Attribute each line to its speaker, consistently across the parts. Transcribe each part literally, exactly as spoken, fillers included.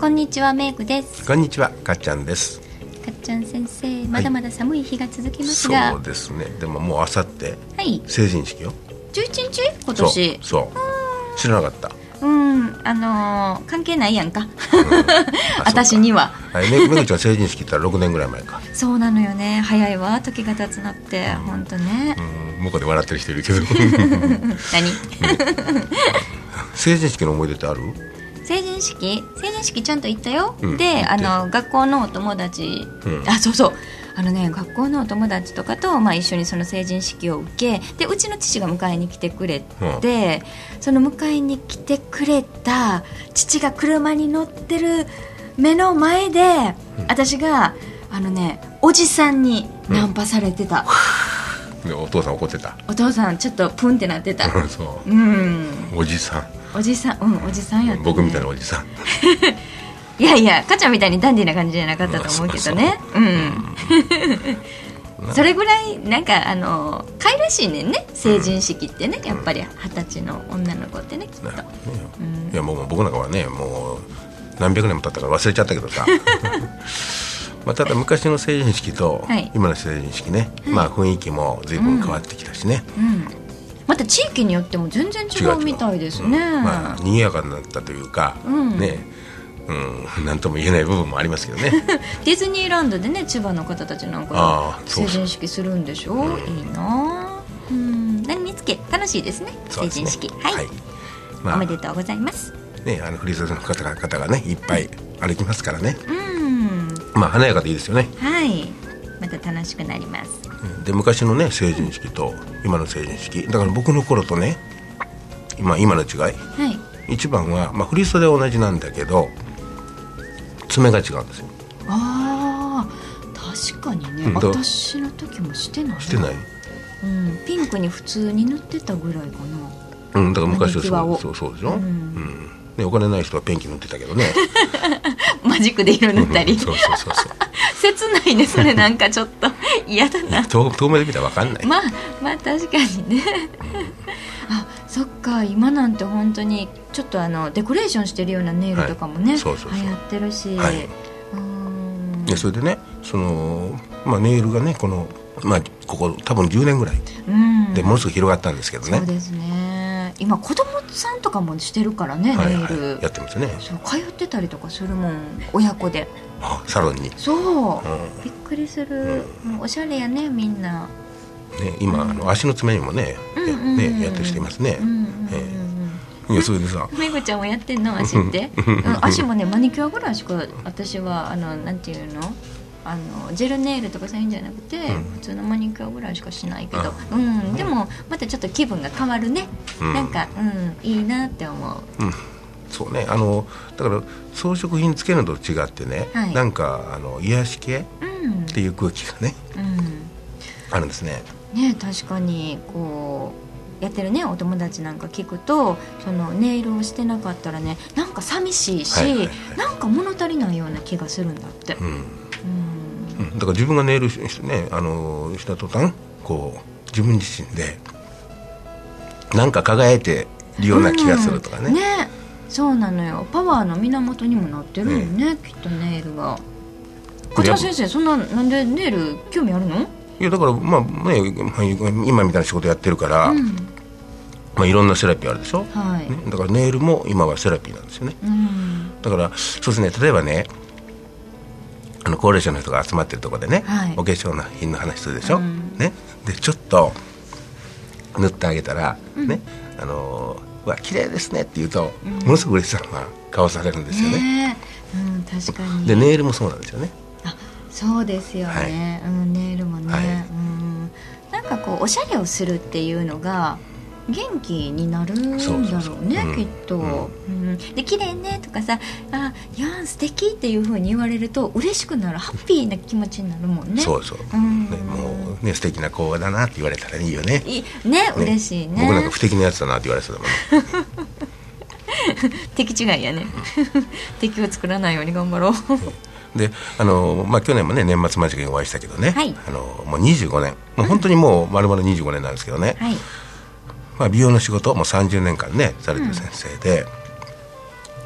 Speaker 1: こんにちは、メイクです。
Speaker 2: こんにちは、かっちゃんです。
Speaker 1: かっちゃん先生、まだまだ寒い日が続きますが、はい、
Speaker 2: そうですね。でももうあさって、
Speaker 1: はい、
Speaker 2: 成人式よ。
Speaker 1: じゅういちにち今年。
Speaker 2: そうそう、知らなかった。
Speaker 1: うん、あのー、関係ないやんか、うん、私には、
Speaker 2: はい、めぐちゃん成人式って言ったらろくねんぐらい前か。
Speaker 1: そうなのよね、早いわ、時が経つなって、うん、ほんとね、
Speaker 2: うん、向こうで笑ってる人いるけど
Speaker 1: 何
Speaker 2: 成人式の思い出ってある？
Speaker 1: 成人式成人式ちゃんと行ったよ、
Speaker 2: うん、
Speaker 1: で、あの学校のお友達、うん、あ、そうそう、あのね、学校のお友達とかと、まあ、一緒にその成人式を受けで、うちの父が迎えに来てくれて、うん、その迎えに来てくれた父が車に乗ってる目の前で、うん、私があのね、おじさんにナンパされてた、
Speaker 2: うん、でお父さん怒ってた。
Speaker 1: お父さんちょっとプンってなってた
Speaker 2: そう、
Speaker 1: うん、
Speaker 2: おじさん
Speaker 1: おじさん、うん、おじさんやった、ね、
Speaker 2: 僕みたいなおじさん
Speaker 1: いやいや、かちゃんみたいにダンディーな感じじゃなかったと思うけどね、うん、それぐらいなんかあのかいらしいねんね、成人式ってね、やっぱり二十歳の女の子ってね、きっと、うん、
Speaker 2: いやもう僕なんかはね、もう何百年も経ったから忘れちゃったけどさまあただ昔の成人式と今の成人式ね、はい、まあ雰囲気も随分変わってきたしね、うんうん、
Speaker 1: また地域によっても全然違うみたいですね。違う違う、うん、
Speaker 2: まあ賑やかになったというか、うん、ね、うん、なんとも言えない部分もありますけどね
Speaker 1: ディズニーランドでね、千葉の方たちなんか成人式するんでしょ、うん、いいな、うん、何につけ楽しいですね、成人式、ね、はい、はい、まあ、おめでとうございます
Speaker 2: ね、あの振り袖の方が、方がねいっぱい歩きますからね、うん、まあ華やかでいいですよね。
Speaker 1: はい、また楽しくなります。
Speaker 2: で昔のね成人式と今の成人式だから、僕の頃とね今, 今の違い、はい、一番は、まあ、振り袖は同じなんだけど爪が違うんですよ。
Speaker 1: あー、確かにね、うん、私の時もしてない
Speaker 2: してない、
Speaker 1: うん、ピンクに普通に塗ってたぐらいかな、
Speaker 2: うん、だから昔はそう、そう、そうでしょ、うん、うんね、お金ない人はペンキ塗ってたけどね
Speaker 1: マジックで色塗ったり、うん、
Speaker 2: そうそうそうそう
Speaker 1: 切ないね、それなんかちょっと嫌だな
Speaker 2: 遠目で見たら分かんない。
Speaker 1: まあまあ確かにね、うん、あ、そっか、今なんて本当にちょっとあのデコレーションしてるようなネイルとかもね、はい、そうそうそう流行ってるし、はい、うーん、
Speaker 2: でそれでね、その、まあ、ネイルがねこの、まあ、ここ多分じゅうねんぐらいでものすごく広がったんですけどね。
Speaker 1: そうですね、今子供さんとかもしてるからね、はい、ネイル、
Speaker 2: はい、やってますね。
Speaker 1: そう、通ってたりとかするもん、親子で。
Speaker 2: あ、サロンに。
Speaker 1: そう、うん、びっくりする、うん、おしゃれやね、みんな、
Speaker 2: ね、今、うん、あの足の爪にもね、うんうんうん、ね、やったりしていますね、うんうんうん、えー、いや、それでさ
Speaker 1: めぐちゃんもやってんの、足って足もね、マニキュアぐらいしか私はあのなんていうの、あのジェルネイルとかそういうんじゃなくて、うん、普通のマニキュアぐらいしかしないけど、うん、うん、でもまたちょっと気分が変わるね、うん、なんか、うん、いいなって思う、うん、
Speaker 2: そうね、あのだから装飾品つけるのと違ってね、はい、なんかあの癒し系っていう空気がね、うん、あるんですね。
Speaker 1: ね、確かにこうやってるね、お友達なんか聞くと、そのネイルをしてなかったらね、なんか寂しいし、はいはいはい、なんか物足りないような気がするんだって、うんうん、
Speaker 2: だから自分がネイルして、ね、あのした途端こう自分自身でなんか輝いてるような気がするとかね、うん、
Speaker 1: ね、そうなのよ、パワーの源にもなってるよね、ね、きっとネイルが。こちら先生、そんな、なんでネイル興味あるの？
Speaker 2: いや、だからまあね、今みたいな仕事やってるから、うん、まあ、いろんなセラピーあるでしょ、はい、ね、だからネイルも今はセラピーなんですよね、うん、だからそうですね、例えばね、あの高齢者の人が集まってるところでね、はい、お化粧品の話するでしょ、うん、ね、でちょっと塗ってあげたら、うん、ね、あのー、わ、綺麗ですねって言うと、うん、ものすごく嬉しそうな顔されるんですよね、
Speaker 1: うん、確かに。
Speaker 2: でネイルもそうなんですよね。
Speaker 1: あ、そうですよね、はい、うん、ネイルもね、はい、うん、なんかこうおしゃれをするっていうのが元気になるんだろうね、そうそうそう、うん、きっと、うんうん、で綺麗ねとかさ、あ、いや素敵っていう風に言われると嬉しくなる、ハッピーな気持ちになるもんね。
Speaker 2: そうそう、うん、ね、もうね、素敵な子だなって言われたらいいよね。いいね、
Speaker 1: ね、嬉しいね。
Speaker 2: 僕なんか不敵なやつだなって言われそうだもんね
Speaker 1: 敵違いやね敵を作らないように頑張ろう
Speaker 2: で、あの、まあ、去年もね、年末間近にお会いしたけどね、はい、あのもうにじゅうごねん、もう本当にもう丸々にじゅうごねんなんですけどね、はい、まあ、美容の仕事をもうさんじゅうねんかんねされてる先生で、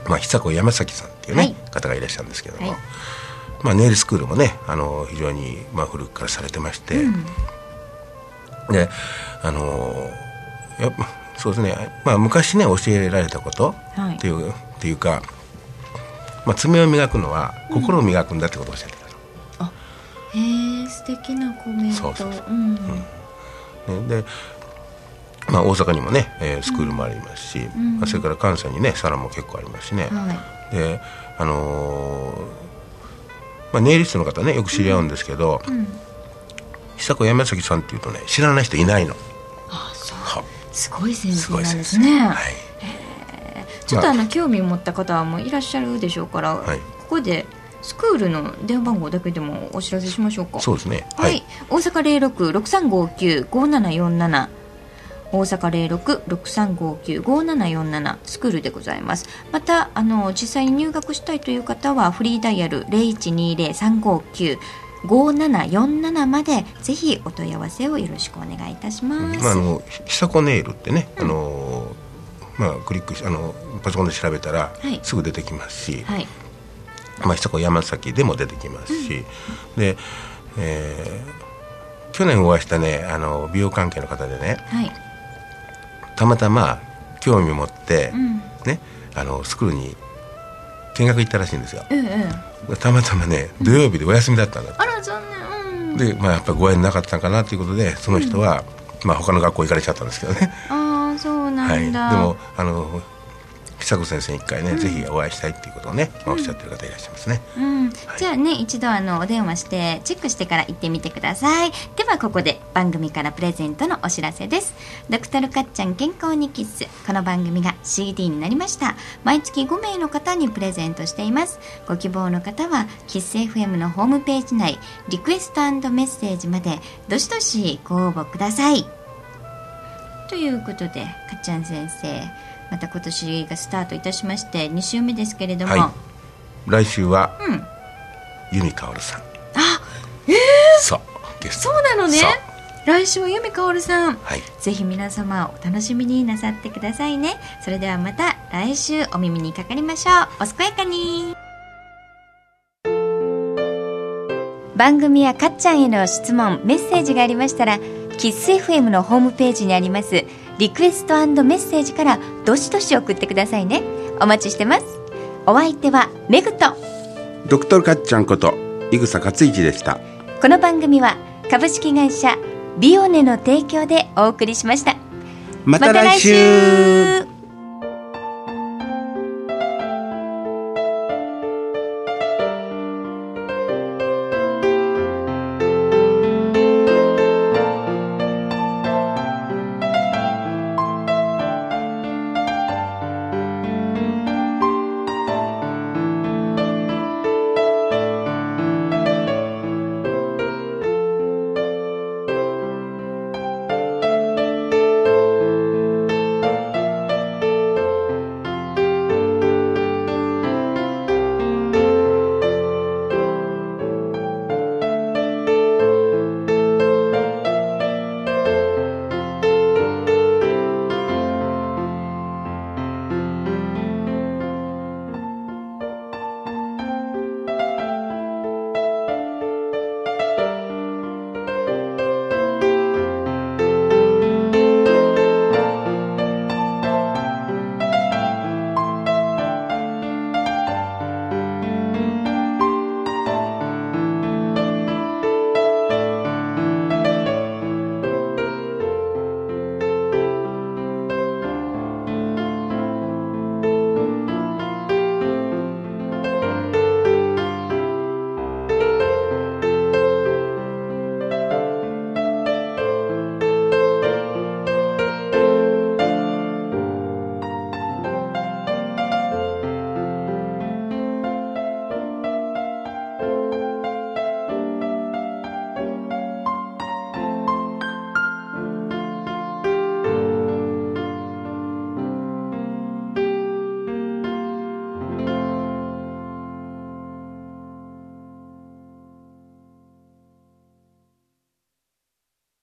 Speaker 2: まあ、久子山崎さんっていうね、はい、方がいらっしゃるんですけども、はい、まあ、ネイルスクールもねあの非常に、まあ、古くからされてまして、うん、であのやっぱそうですね、まあ、昔ね教えられたことっていう、はい、っていうか、まあ、爪を磨くのは心を磨くんだってことをおっしゃってた、
Speaker 1: うん、あへえ素敵なコメント。そうそうそう、うん
Speaker 2: うん、ね、でまあ、大阪にもね、えー、スクールもありますし、うんまあ、それから関西にねサロンも結構ありますしね、はい、であのーまあ、ネイリストの方ねよく知り合うんですけど、うん、久子山崎さんっていうとね知らない人いないの。
Speaker 1: ああそうすごい先生なんですね。はい、へちょっとあの、まあ、興味持った方もいらっしゃるでしょうから、はい、ここでスクールの電話番号だけでもお知らせしましょうか。
Speaker 2: そうですね、
Speaker 1: はい、はい、大阪 ゼロろく ろくさんごきゅう ごななよんなな大阪 ゼロろく ろくさんごきゅう ごななよんななスクールでございます。またあの実際に入学したいという方はフリーダイヤル ゼロいちにゼロ さんごきゅう ごななよんななまでぜひお問い合わせをよろしくお願いいたします。
Speaker 2: まあ、あの久子ネイルってね、うん、あのまあ、クリックしあのパソコンで調べたらすぐ出てきますし、はい、まあ、久子山崎でも出てきますし、うん、で、えー、去年お会いしたねあの美容関係の方でね、はい、たまたま興味を持って、うんね、あのスクールに見学行ったらしいんですよ、うんうん、たまたまね土曜日でお休みだったんだって、
Speaker 1: あら残念、うん、
Speaker 2: で、まあ、やっぱりご縁なかったかなということでその人は、うんまあ、他の学校行かれちゃったんですけどね。
Speaker 1: ああそうなんだ、
Speaker 2: はい、でもあの久子先生に一回ね、うん、ぜひお会いしたいっていうことをね、まあ、おっしゃってる方いらっしゃいますね、
Speaker 1: うんはい、じゃあね一度あのお電話してチェックしてから行ってみてください。ではここで番組からプレゼントのお知らせです。ドクタルかっちゃん健康にキッス、この番組が シーディー になりました。毎月ごめいの方にプレゼントしています。ご希望の方はキッス エフエム のホームページ内リクエスト&メッセージまでどしどしご応募ください。ということでかっちゃん先生また今年がスタートいたしましてに週目ですけれども、はい、
Speaker 2: 来週は、うん、由美かおるさん。
Speaker 1: あ、えー、
Speaker 2: そうゲスト
Speaker 1: そうなのね。来週は由美かおるさん、はい、ぜひ皆様お楽しみになさってくださいね。それではまた来週お耳にかかりましょう。お健やかに。番組やかっちゃんへの質問メッセージがありましたらキッス エフエム のホームページにありますリクエスト&メッセージからどしどし送ってくださいね。お待ちしてます。お相手はメグと
Speaker 2: ドクタルかっちゃんこと井草克一でした。
Speaker 1: この番組は株式会社ビオネの提供でお送りしました。
Speaker 2: また来週。